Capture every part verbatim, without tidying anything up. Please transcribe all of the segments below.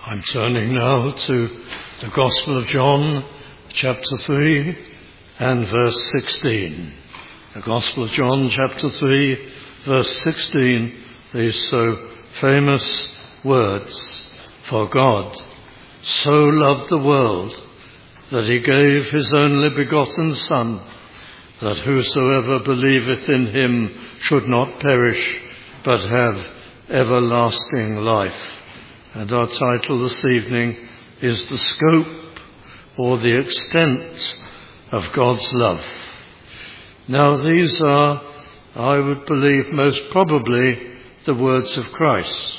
I'm turning now to the Gospel of John, chapter three and verse sixteen. The Gospel of John, chapter three, verse sixteen, these so famous words, "For God so loved the world that he gave his only begotten Son, that whosoever believeth in him should not perish, but have everlasting life." And our title this evening is "The Scope or the Extent of God's Love." Now these are, I would believe, most probably the words of Christ.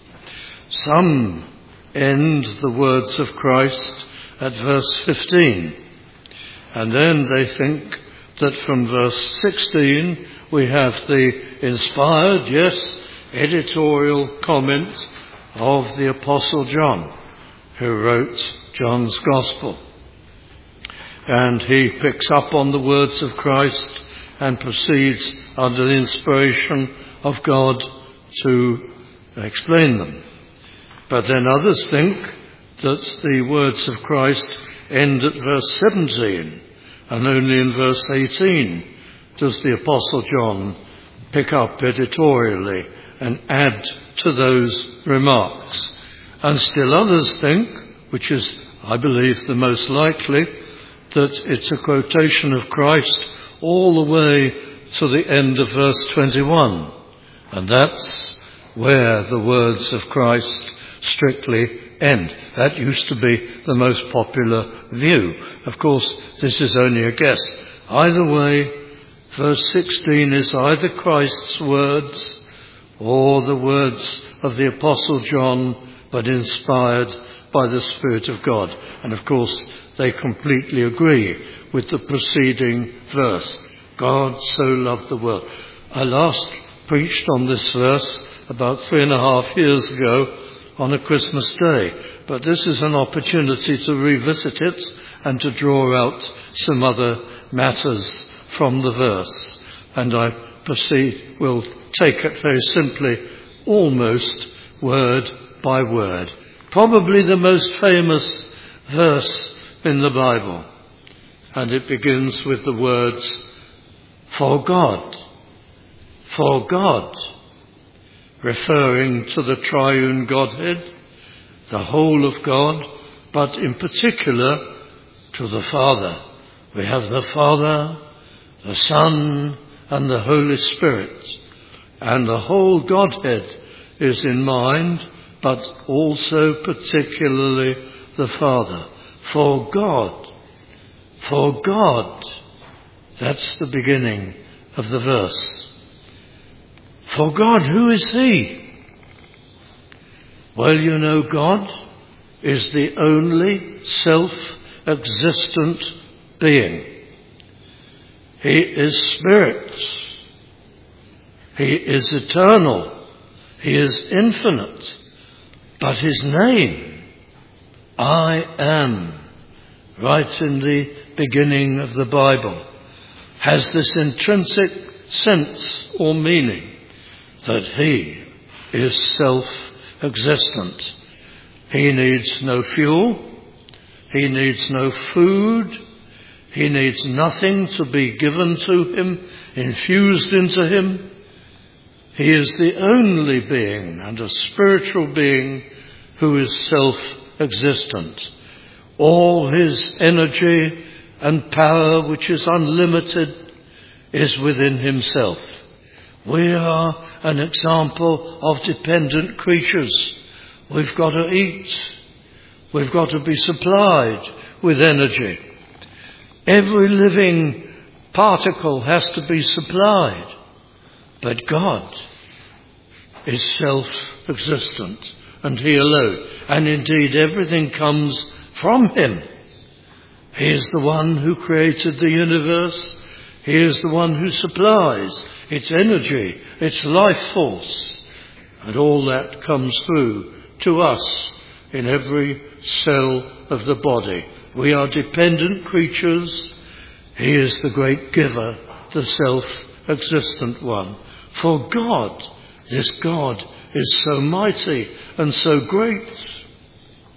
Some end the words of Christ at verse fifteen, and then they think that from verse sixteen we have the inspired, yes, editorial comment of the Apostle John, who wrote John's Gospel. And he picks up on the words of Christ and proceeds under the inspiration of God to explain them. But then others think that the words of Christ end at verse seventeen, and only in verse eighteen does the Apostle John pick up editorially and add to those remarks. And still others think, which is, I believe, the most likely, that it's a quotation of Christ all the way to the end of verse twenty-one. And that's where the words of Christ strictly end. That used to be the most popular view. Of course, this is only a guess. Either way, verse sixteen is either Christ's words or the words of the Apostle John, but inspired by the Spirit of God. And of course, they completely agree with the preceding verse. God so loved the world. I last preached on this verse about three and a half years ago on a Christmas day, but this is an opportunity to revisit it and to draw out some other matters from the verse. And I proceed, will take it very simply, almost word by word. Probably the most famous verse in the Bible. And it begins with the words, "For God." For God. Referring to the triune Godhead, the whole of God, but in particular to the Father. We have the Father, the Son, and the Holy Spirit. And the whole Godhead is in mind, but also particularly the Father. For God. For God. That's the beginning of the verse. For God, who is He? Well, you know, God is the only self-existent being. He is Spirit. He is eternal. He is infinite. But His name, I am, right in the beginning of the Bible, has this intrinsic sense or meaning that He is self-existent. He needs no fuel. He needs no food. He needs nothing to be given to Him, infused into Him. He is the only being, and a spiritual being, who is self-existent. All His energy and power, which is unlimited, is within Himself. We are an example of dependent creatures. We've got to eat. We've got to be supplied with energy. Every living particle has to be supplied. But God is self-existent, and He alone. And indeed, everything comes from Him. He is the one who created the universe. He is the one who supplies its energy, its life force. And all that comes through to us in every cell of the body. We are dependent creatures. He is the great giver, the self-existent one. For God, this God, is so mighty and so great.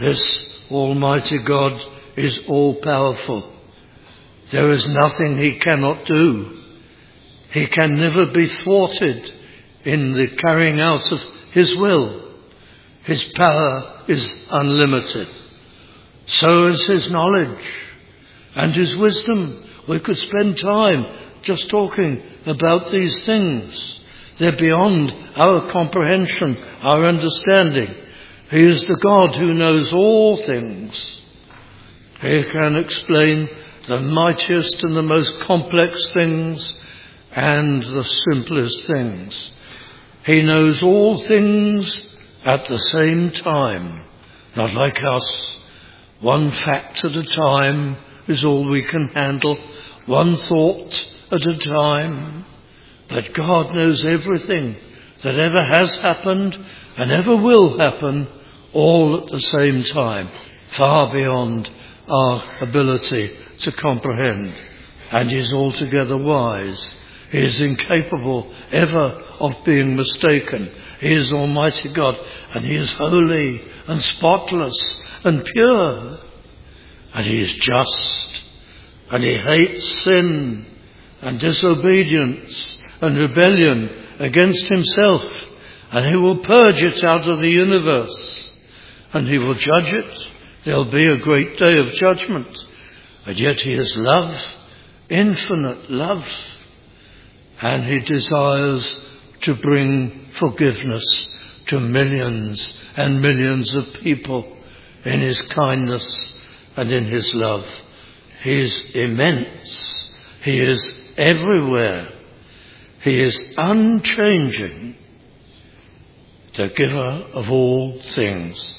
This Almighty God is all-powerful. There is nothing he cannot do. He can never be thwarted in the carrying out of his will. His power is unlimited. So is his knowledge and his wisdom. We could spend time just talking about these things. They're beyond our comprehension, our understanding. He is the God who knows all things. He can explain the mightiest and the most complex things and the simplest things. He knows all things at the same time, not like us. One fact at a time is all we can handle, one thought at a time. But God knows everything that ever has happened and ever will happen, all at the same time, far beyond our ability to comprehend. And he is altogether wise. He is incapable ever of being mistaken. He is Almighty God, and he is holy and spotless and pure. And he is just, and he hates sin and disobedience and rebellion against himself, and he will purge it out of the universe, and he will judge it. There'll be a great day of judgment. And yet he is love, infinite love, and he desires to bring forgiveness to millions and millions of people in his kindness and in his love. He is immense. He is everywhere. He is unchanging, the giver of all things.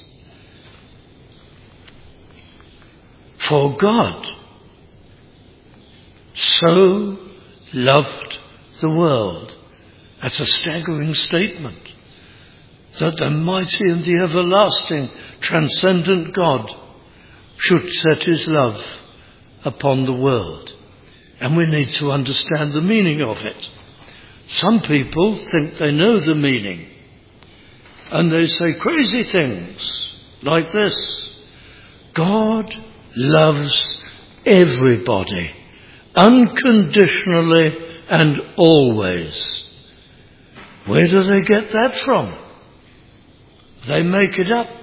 For God so loved the world. That's a staggering statement. That the mighty and the everlasting, transcendent God should set his love upon the world. And we need to understand the meaning of it. Some people think they know the meaning, and they say crazy things like this: God loves everybody, unconditionally and always. Where do they get that from? They make it up.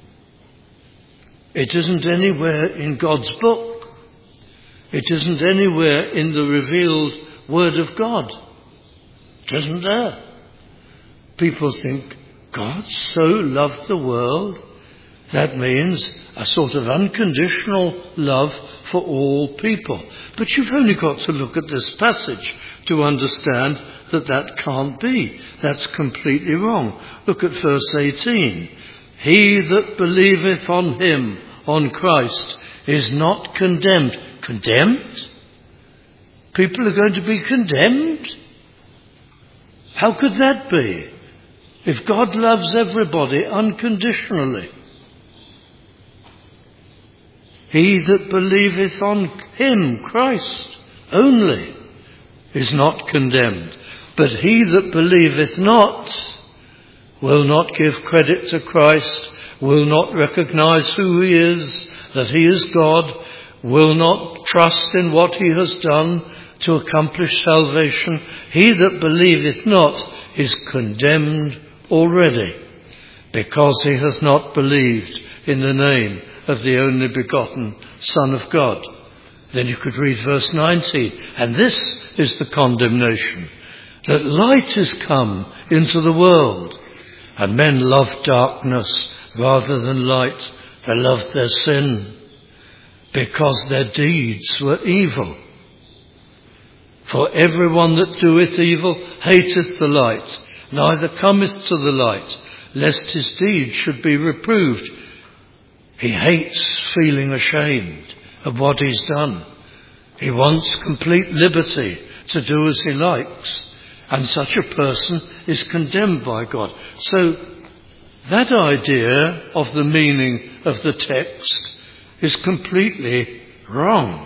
It isn't anywhere in God's book. It isn't anywhere in the revealed Word of God. It isn't there. People think God so loved the world. That means a sort of unconditional love for all people. But you've only got to look at this passage to understand that that can't be. That's completely wrong. Look at verse eighteen. He that believeth on him, on Christ, is not condemned. Condemned? People are going to be condemned? How could that be? If God loves everybody unconditionally. He that believeth on him, Christ, only, is not condemned. But he that believeth not will not give credit to Christ, will not recognize who he is, that he is God, will not trust in what he has done to accomplish salvation. He that believeth not is condemned already, because he hath not believed in the name of the only begotten Son of God. Then you could read verse nineteen. And this is the condemnation, that light is come into the world, and men love darkness rather than light. They loved their sin, because their deeds were evil. For everyone that doeth evil hateth the light, neither cometh to the light, lest his deeds should be reproved. He hates feeling ashamed of what he's done. He wants complete liberty to do as he likes. And such a person is condemned by God. So that idea of the meaning of the text is completely wrong.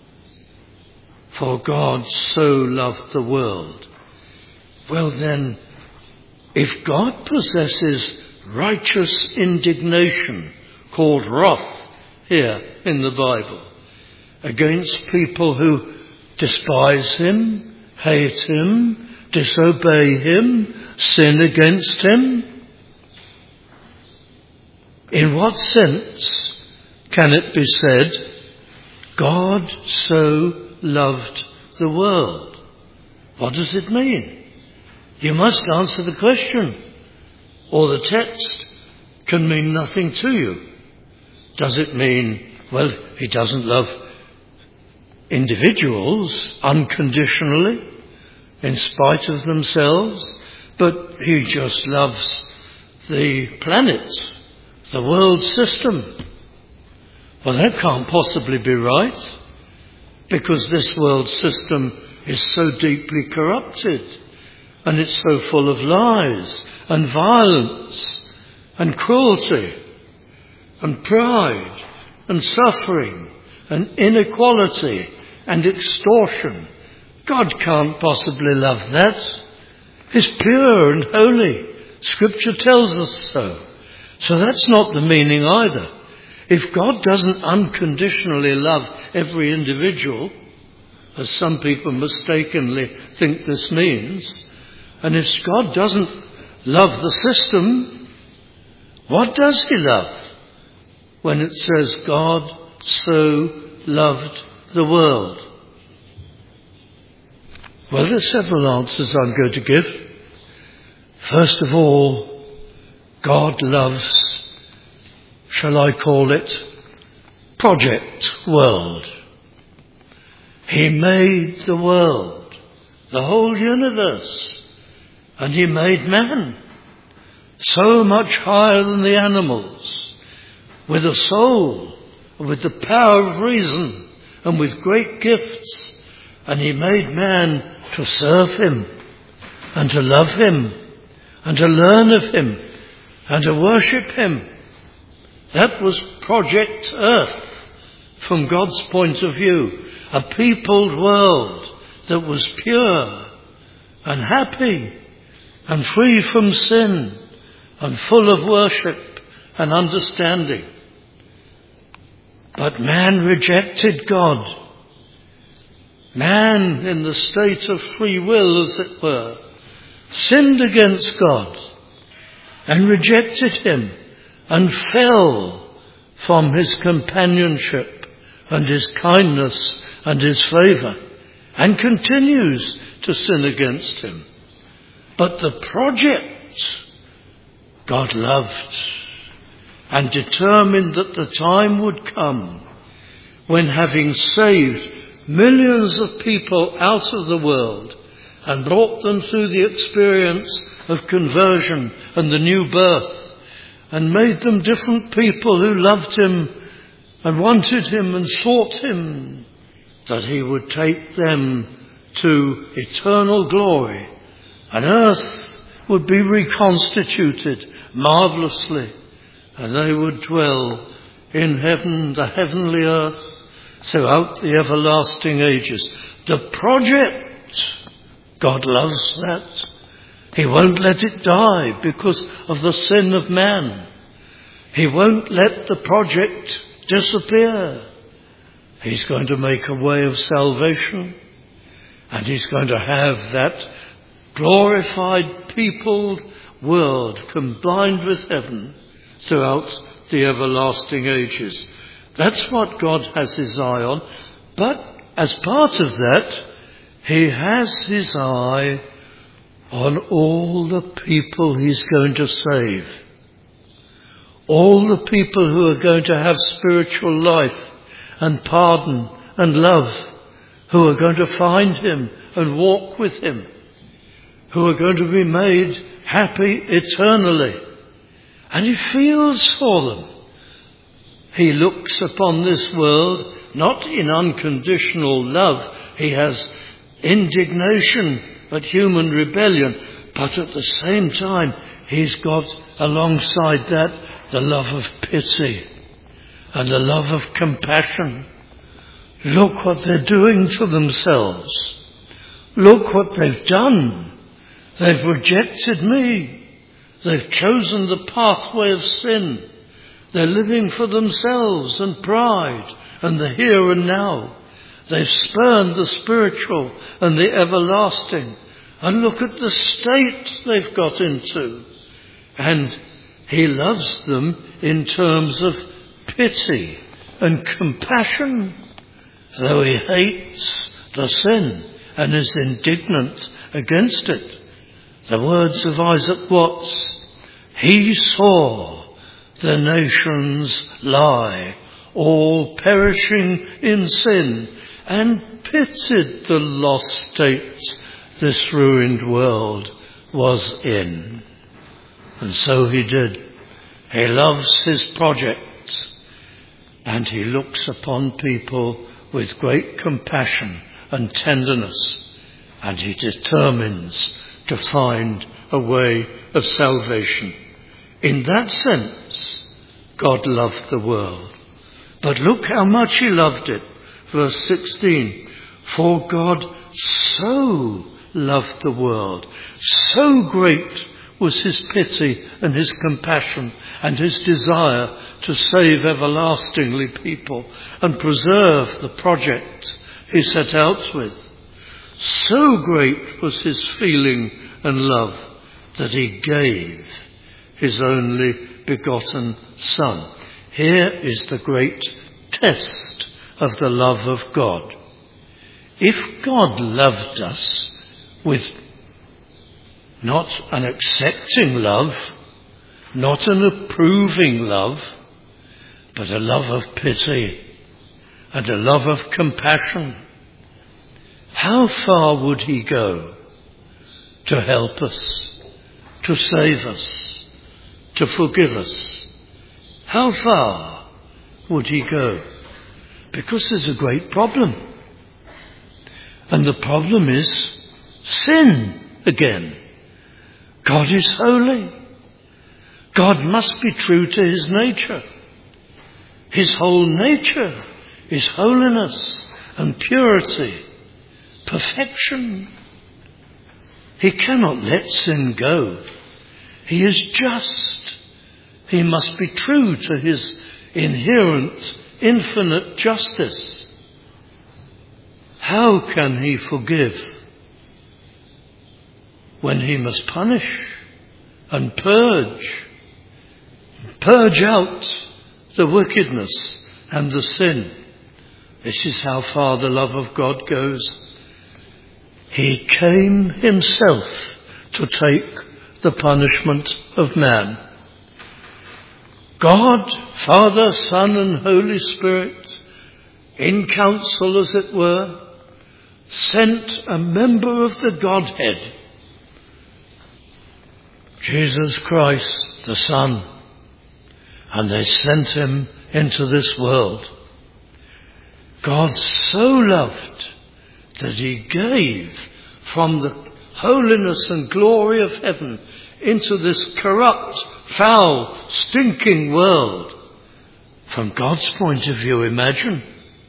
For God so loved the world. Well then, if God possesses righteous indignation, called wrath here in the Bible against people who despise him, hate him, disobey him, sin against him. In what sense can it be said, God so loved the world? What does it mean? You must answer the question, or the text can mean nothing to you. Does it mean, well, he doesn't love individuals unconditionally, in spite of themselves, but he just loves the planet, the world system? Well, that can't possibly be right, because this world system is so deeply corrupted, and it's so full of lies and violence and cruelty and pride and suffering and inequality and extortion. God can't possibly love that. He's pure and holy. Scripture tells us so. So that's not the meaning either. If God doesn't unconditionally love every individual, as some people mistakenly think this means, and if God doesn't love the system, what does he love when it says God so loved the world? Well, there's several answers I'm going to give. First of all, God loves, shall I call it, Project World. He made the world, the whole universe, and he made man so much higher than the animals, with a soul, with the power of reason, and with great gifts. And he made man to serve him, and to love him, and to learn of him, and to worship him. That was Project Earth from God's point of view. A peopled world that was pure and happy and free from sin and full of worship and understanding. But man rejected God. Man, in the state of free will, as it were, sinned against God and rejected him and fell from his companionship and his kindness and his favour, and continues to sin against him. But the project God loved, and determined that the time would come when, having saved millions of people out of the world and brought them through the experience of conversion and the new birth, and made them different people who loved him and wanted him and sought him, that he would take them to eternal glory, and earth would be reconstituted marvellously, and they would dwell in heaven, the heavenly earth, throughout the everlasting ages. The project, God loves that. He won't let it die because of the sin of man. He won't let the project disappear. He's going to make a way of salvation, and he's going to have that glorified, peopled world combined with heaven throughout the everlasting ages. That's what God has his eye on. But as part of that, he has his eye on all the people he's going to save. All the people who are going to have spiritual life and pardon and love, who are going to find him and walk with him, who are going to be made happy eternally. And he feels for them. He looks upon this world not in unconditional love. He has indignation at human rebellion, but at the same time he's got alongside that the love of pity and the love of compassion. Look what they're doing to themselves. Look what they've done. They've rejected me. They've chosen the pathway of sin. They're living for themselves and pride and the here and now. They've spurned the spiritual and the everlasting. And look at the state they've got into. And he loves them in terms of pity and compassion, though he hates the sin and is indignant against it. The words of Isaac Watts, he saw the nations lie, all perishing in sin, and pitied the lost state this ruined world was in. And so he did. He loves his project, and he looks upon people with great compassion and tenderness, and he determines to find a way of salvation. In that sense, God loved the world. But look how much he loved it. Verse sixteen, for God so loved the world, so great was his pity and his compassion and his desire to save everlastingly people and preserve the project he set out with. So great was his feeling and love that he gave his only begotten Son. Here is the great test of the love of God. If God loved us with not an accepting love, not an approving love, but a love of pity and a love of compassion, how far would he go to help us, to save us, to forgive us? How far would he go? Because there's a great problem. And the problem is sin again. God is holy. God must be true to his nature. His whole nature is holiness and purity, perfection. He cannot let sin go. He is just. He must be true to his inherent, infinite justice. How can he forgive when he must punish and purge, purge out the wickedness and the sin? This is how far the love of God goes. He came himself to take the punishment of man. God, Father, Son, and Holy Spirit, in council as it were, sent a member of the Godhead, Jesus Christ, the Son, and they sent him into this world. God so loved that he gave from the holiness and glory of heaven into this corrupt, foul, stinking world. From God's point of view, imagine.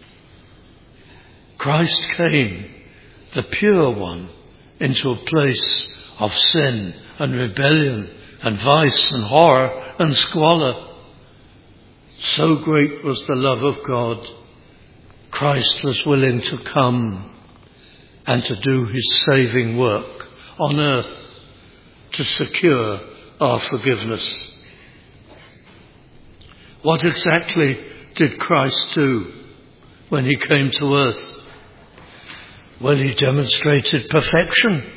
Christ came, the pure one, into a place of sin and rebellion and vice and horror and squalor. So great was the love of God, Christ was willing to come and to do his saving work on earth to secure our forgiveness. What exactly did Christ do when he came to earth? Well, he demonstrated perfection.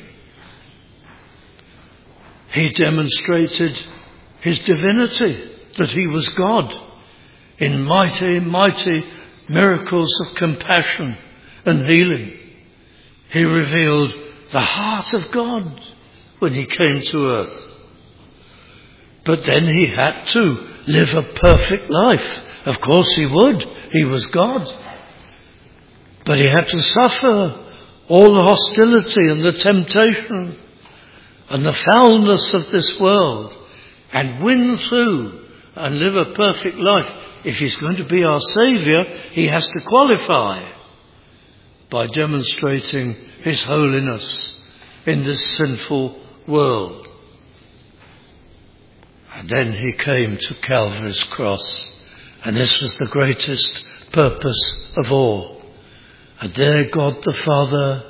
He demonstrated his divinity, that he was God, in mighty, mighty miracles of compassion and healing. He revealed the heart of God when he came to earth. But then he had to live a perfect life. Of course he would. He was God. But he had to suffer all the hostility and the temptation and the foulness of this world and win through and live a perfect life. If he's going to be our Saviour, he has to qualify by demonstrating his holiness in this sinful world. And then he came to Calvary's cross. And this was the greatest purpose of all. And there God the Father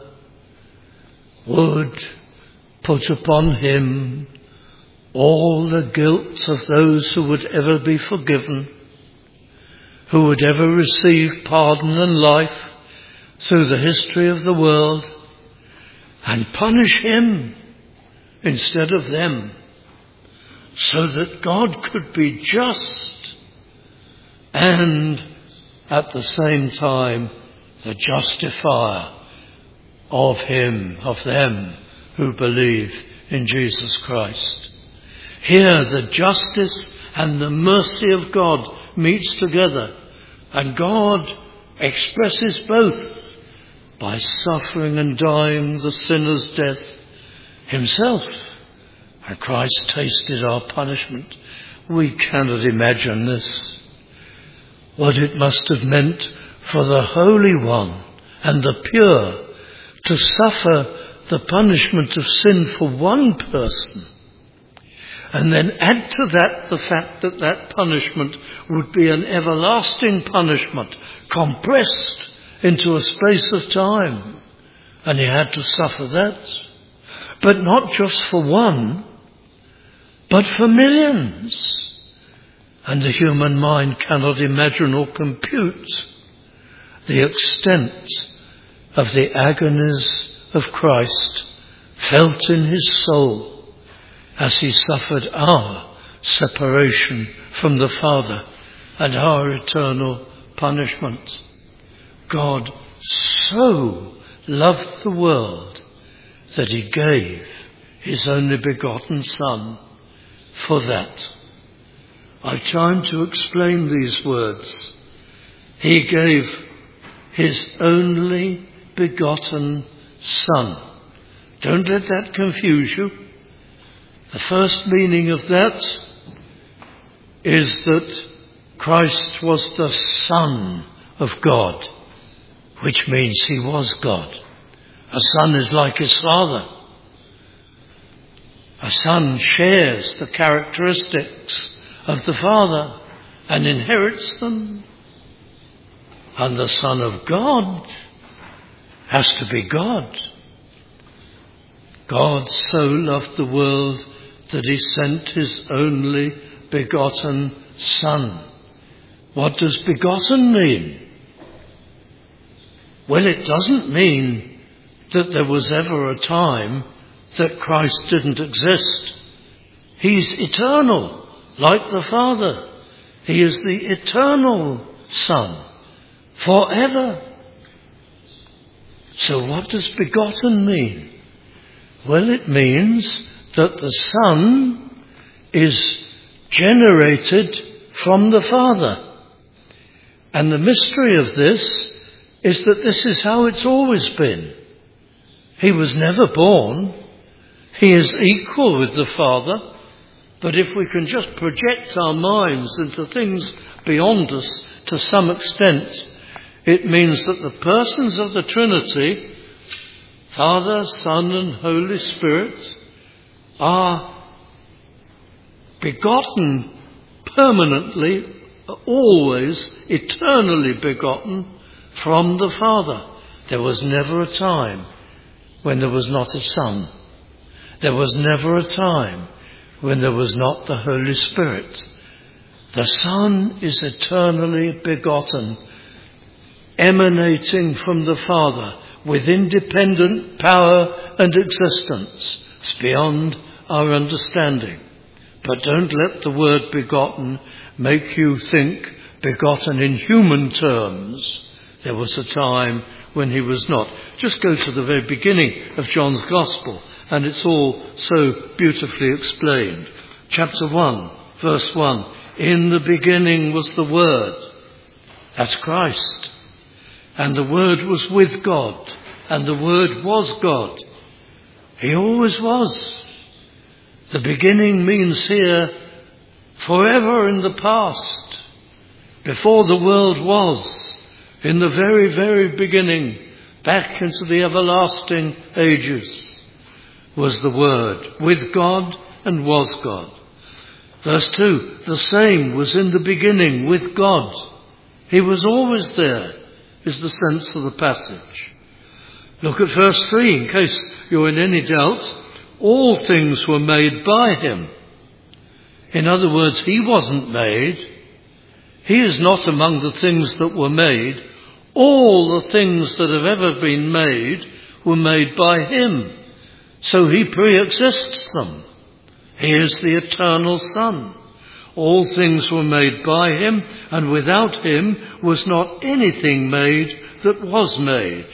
would put upon him all the guilt of those who would ever be forgiven, who would ever receive pardon and life through the history of the world, and punish him instead of them, so that God could be just and at the same time the justifier of him, of them who believe in Jesus Christ. Here the justice and the mercy of God meets together, and God expresses both by suffering and dying the sinner's death himself. And Christ tasted our punishment. We cannot imagine this. What it must have meant for the Holy One and the pure to suffer the punishment of sin for one person, and then add to that the fact that that punishment would be an everlasting punishment, compressed into a space of time. And he had to suffer that. But not just for one, but for millions. And the human mind cannot imagine or compute the extent of the agonies of Christ felt in his soul as he suffered our separation from the Father and our eternal punishment. God so loved the world that he gave his only begotten Son for that. I've time to explain these words. He gave his only begotten Son. Don't let that confuse you. The first meaning of that is that Christ was the Son of God, which means he was God. A son is like his father. A son shares the characteristics of the Father and inherits them. And the Son of God has to be God. God so loved the world that he sent his only begotten Son. What does begotten mean? Well, it doesn't mean that there was ever a time that Christ didn't exist. He's eternal, like the Father. He is the eternal Son, forever. So what does begotten mean? Well, it means that the Son is generated from the Father. And the mystery of this is that this is how it's always been. He was never born. He is equal with the Father. But if we can just project our minds into things beyond us to some extent, it means that the persons of the Trinity, Father, Son, and Holy Spirit, are begotten permanently, always, eternally begotten from the Father. There was never a time when there was not a Son. There was never a time when there was not the Holy Spirit. The Son is eternally begotten, emanating from the Father with independent power and existence. It's beyond our understanding. But don't let the word begotten make you think begotten in human terms. There was a time when he was not. Just go to the very beginning of John's Gospel, and it's all so beautifully explained. Chapter one, verse one. In the beginning was the Word. That's Christ. And the Word was with God. And the Word was God. He always was. The beginning means here forever in the past. Before the world was. In the very, very beginning. Back into the everlasting ages. Was the Word. With God and was God. Verse two, the same was in the beginning with God. He was always there, is the sense of the passage. Look at verse three, in case you're in any doubt. All things were made by him. In other words, he wasn't made. He is not among the things that were made. All the things that have ever been made were made by him. So he pre-exists them. He is the eternal Son. All things were made by him, and without him was not anything made that was made.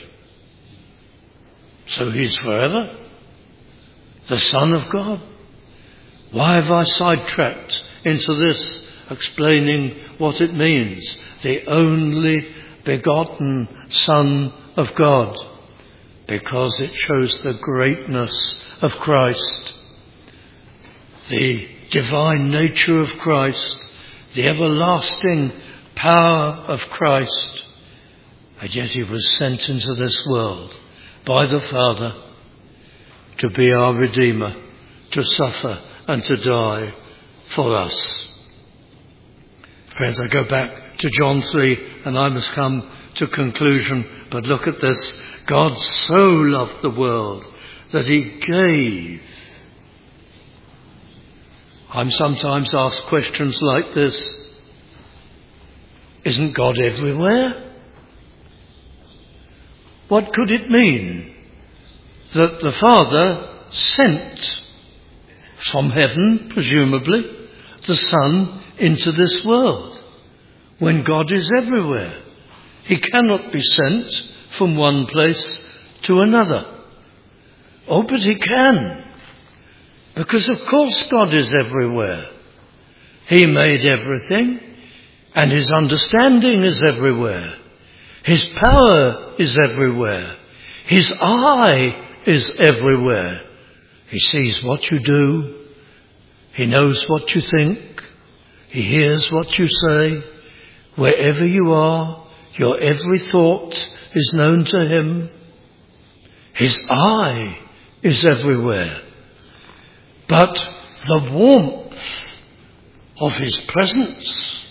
So he's forever the Son of God. Why have I sidetracked into this, explaining what it means? The only begotten Son of God. Because it shows the greatness of Christ, the divine nature of Christ, the everlasting power of Christ. And yet he was sent into this world by the Father to be our Redeemer, to suffer and to die for us. Friends, I go back to John three, and I must come to conclusion, but look at this. God so loved the world that he gave. I'm sometimes asked questions like this. Isn't God everywhere? What could it mean that the Father sent from heaven, presumably, the Son into this world when God is everywhere? He cannot be sent from one place to another. Oh, but he can. Because of course God is everywhere. He made everything, and his understanding is everywhere. His power is everywhere. His eye is everywhere. He sees what you do. He knows what you think. He hears what you say. Wherever you are, your every thought is known to him. His eye is everywhere. But the warmth of his presence,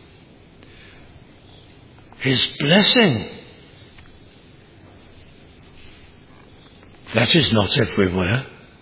his blessing, that is not everywhere.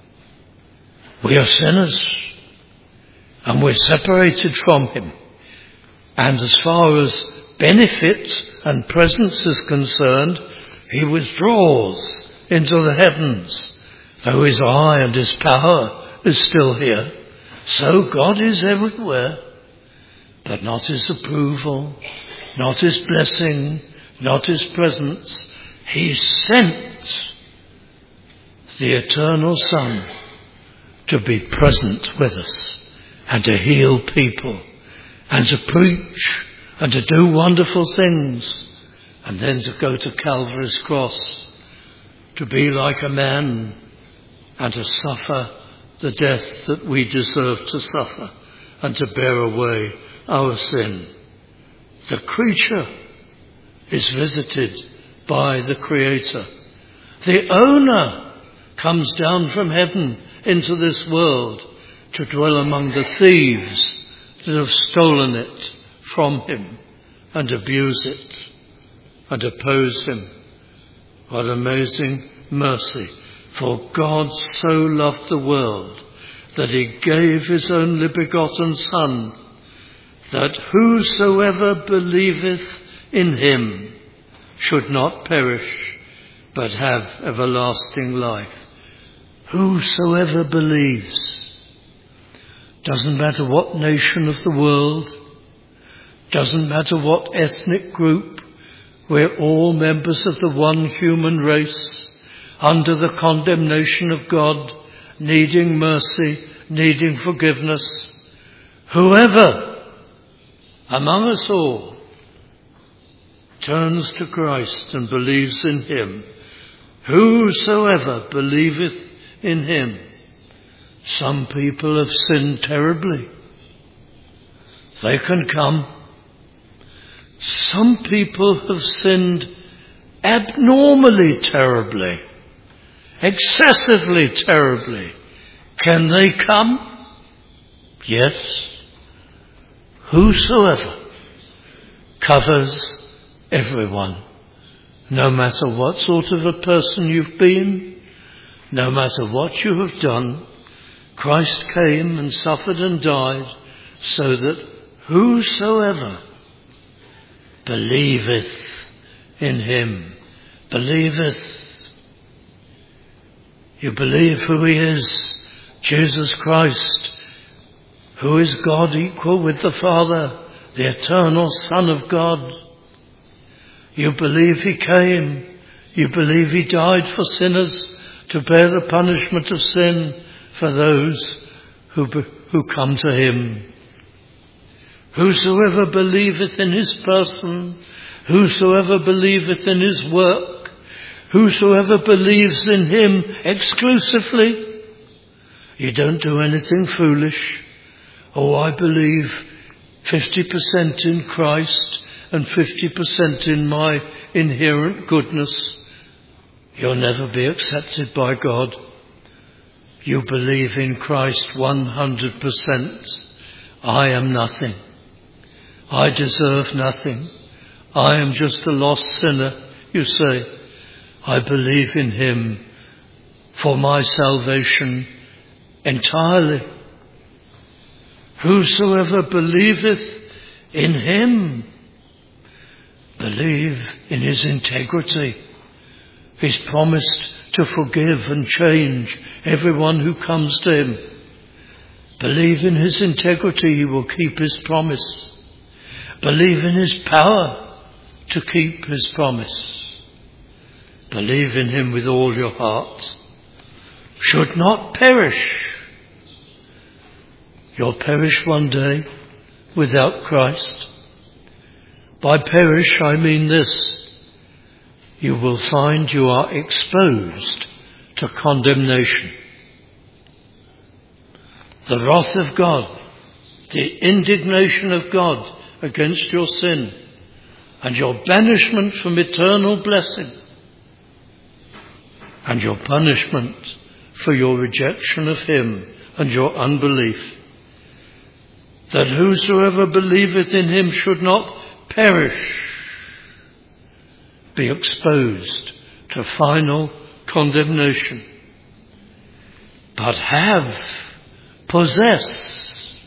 We are sinners, and we're separated from him. And as far as benefit and presence is concerned, he withdraws into the heavens, though his eye and his power is still here. So God is everywhere, but not his approval, not his blessing, not his presence. He sent the eternal Son to be present with us and to heal people and to preach and to do wonderful things, and then to go to Calvary's cross, to be like a man and to suffer the death that we deserve to suffer and to bear away our sin. The creature is visited by the Creator. The owner comes down from heaven into this world to dwell among the thieves that have stolen it from him and abuse it and oppose him. What amazing mercy. For God so loved the world that he gave his only begotten Son, that whosoever believeth in him should not perish, but have everlasting life. Whosoever believes. Doesn't matter what nation of the world, doesn't matter what ethnic group, we're all members of the one human race, under the condemnation of God, needing mercy, needing forgiveness. Whoever among us all turns to Christ and believes in him, whosoever believeth in him. Some people have sinned terribly. They can come. Some people have sinned abnormally terribly, excessively terribly. Can they come? Yes, whosoever covers everyone, no matter what sort of a person you've been, no matter what you have done. Christ came and suffered and died so that whosoever believeth in him, believeth. You believe who he is, Jesus Christ, who is God equal with the Father, the eternal Son of God. You believe he came. You believe he died for sinners to bear the punishment of sin for those who, who come to him. Whosoever believeth in his person, whosoever believeth in his work, whosoever believes in him exclusively. You don't do anything foolish. Oh, I believe fifty percent in Christ and fifty percent in my inherent goodness. You'll never be accepted by God. You believe in Christ one hundred percent. I am nothing. I deserve nothing. I am just a lost sinner, you say. I believe in him for my salvation entirely. Whosoever believeth in him, believe in his integrity. He's promised to forgive and change everyone who comes to him. Believe in his integrity, he will keep his promise. Believe in his power to keep his promise. Believe in him with all your heart. Should not perish. You'll perish one day without Christ. By perish I mean this. You will find you are exposed to condemnation. The wrath of God, the indignation of God against your sin, and your banishment from eternal blessing, and your punishment for your rejection of him and your unbelief. That whosoever believeth in him should not perish, be exposed to final condemnation, but have, possess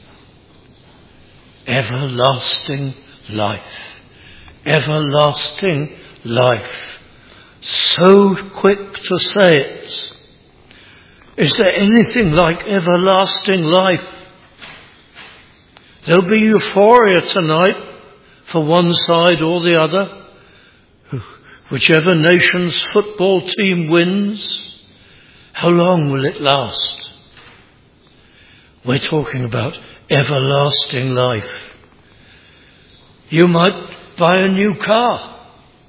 everlasting life. Everlasting life. So quick to say it. Is there anything like everlasting life? There'll be euphoria tonight for one side or the other. Whichever nation's football team wins, how long will it last? We're talking about everlasting life. You might buy a new car.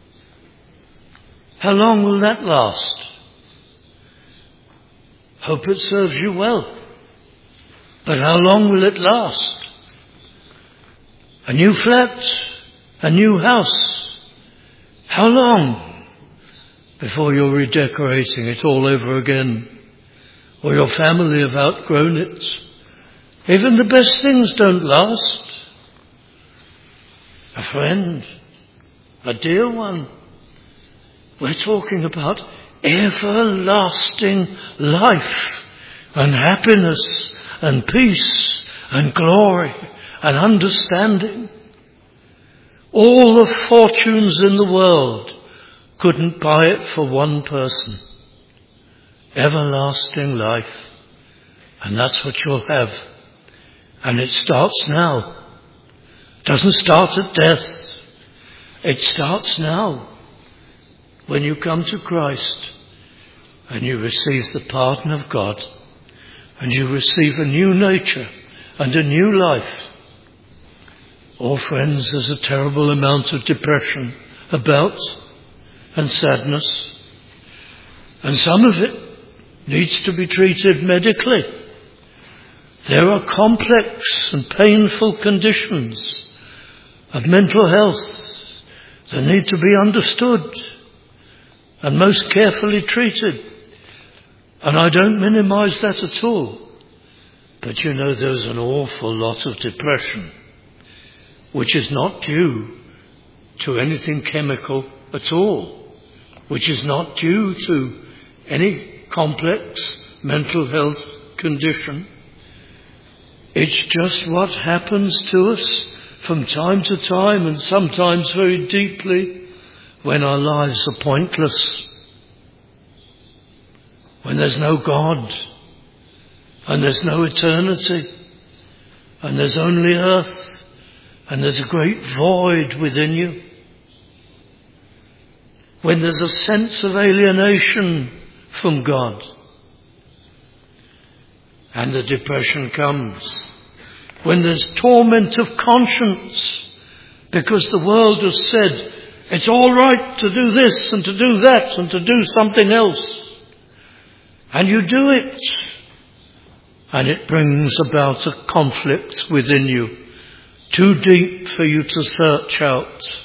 How long will that last? Hope it serves you well. But how long will it last? A new flat, a new house. How long before you're redecorating it all over again? Or your family have outgrown it? Even the best things don't last. A friend, a dear one. We're talking about everlasting life and happiness and peace and glory and understanding. All the fortunes in the world couldn't buy it for one person. Everlasting life. And that's what you'll have. And it starts now. It doesn't start at death. It starts now. When you come to Christ and you receive the pardon of God and you receive a new nature and a new life. Oh friends, there's a terrible amount of depression about and sadness. And some of it needs to be treated medically. There are complex and painful conditions of mental health that need to be understood and most carefully treated. And I don't minimize that at all. But you know, there's an awful lot of depression which is not due to anything chemical at all, which is not due to any complex mental health condition. It's just what happens to us from time to time, and sometimes very deeply, when our lives are pointless, when there's no God, and there's no eternity, and there's only earth, and there's a great void within you. When there's a sense of alienation from God, and the depression comes. When there's torment of conscience, because the world has said, it's all right to do this and to do that and to do something else. And you do it. And it brings about a conflict within you, too deep for you to search out.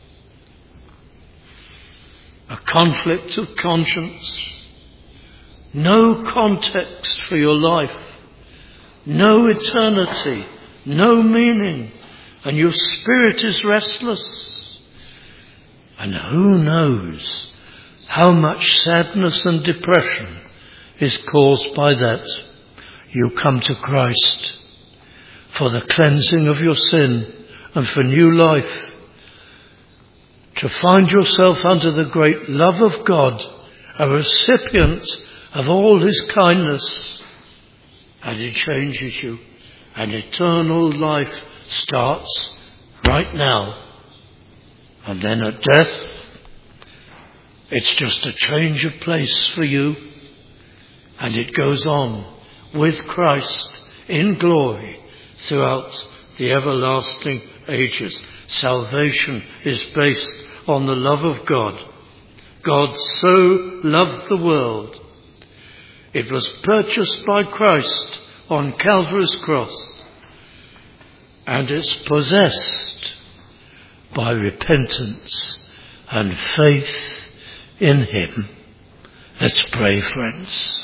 A conflict of conscience. No context for your life. No eternity. No meaning. And your spirit is restless. And who knows how much sadness and depression is caused by that. You come to Christ for the cleansing of your sin and for new life. To find yourself under the great love of God, a recipient of all his kindness. And it changes you. And eternal life starts right now. And then at death, it's just a change of place for you. And it goes on with Christ in glory throughout the everlasting ages. Salvation is based on the love of God. God so loved the world. It was purchased by Christ on Calvary's cross. And it's possessed by repentance and faith in him. Let's pray, friends.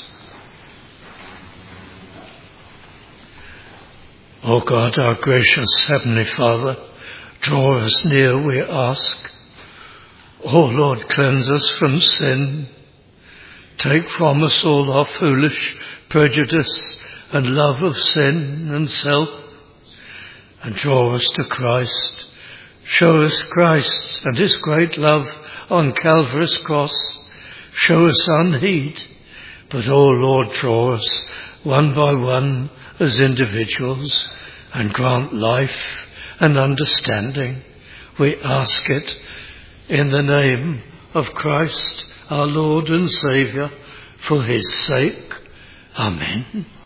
O God, our gracious Heavenly Father, draw us near, we ask. O Lord, cleanse us from sin. Take from us all our foolish prejudice and love of sin and self, and draw us to Christ. Show us Christ and his great love on Calvary's cross. Show us unheed, but, O Lord, draw us one by one as individuals and grant life and understanding. We ask it in the name of Christ, our Lord and Saviour, for his sake. Amen.